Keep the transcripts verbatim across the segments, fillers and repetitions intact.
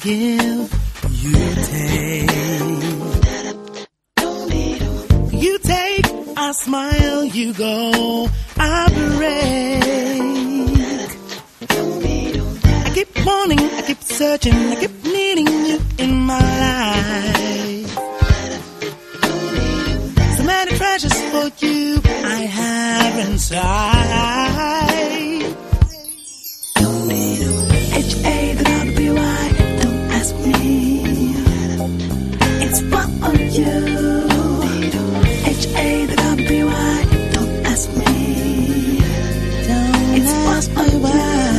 give, you take. You take, I smile, you go, I break. I keep wanting, I keep searching, I keep needing you in my life. So many treasures for you I have inside. H A W Y, don't ask me. It's what are you? H A W Y, don't ask me. It's what are you?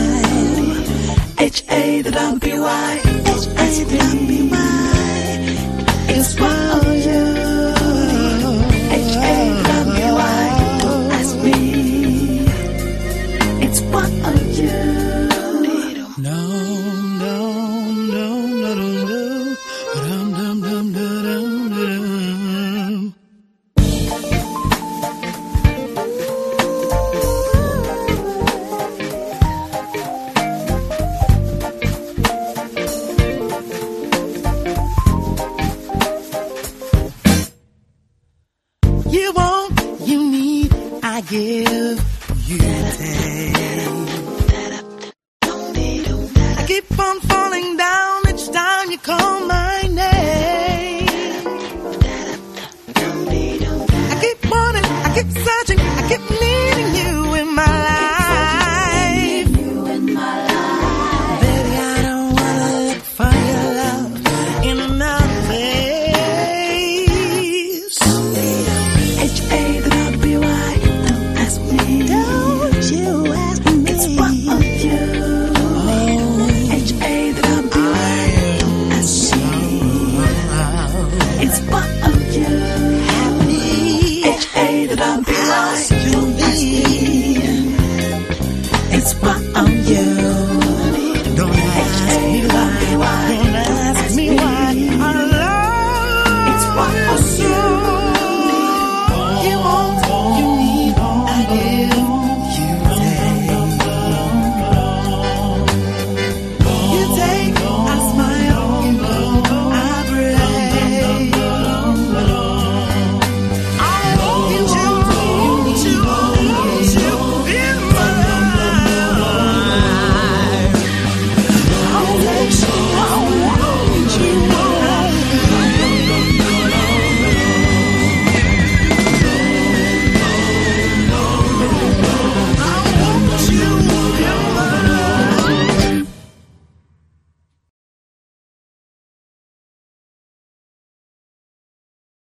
H A W Y, H A W Y, it's what are you? H A W Y, don't ask me. It's what are you? No, no, no, no, no, no. Dum, dum, dum, dum, dum, dum. You want, you need, I give, you take. I keep on falling down each time you call my name. I keep wanting, I keep searching, I keep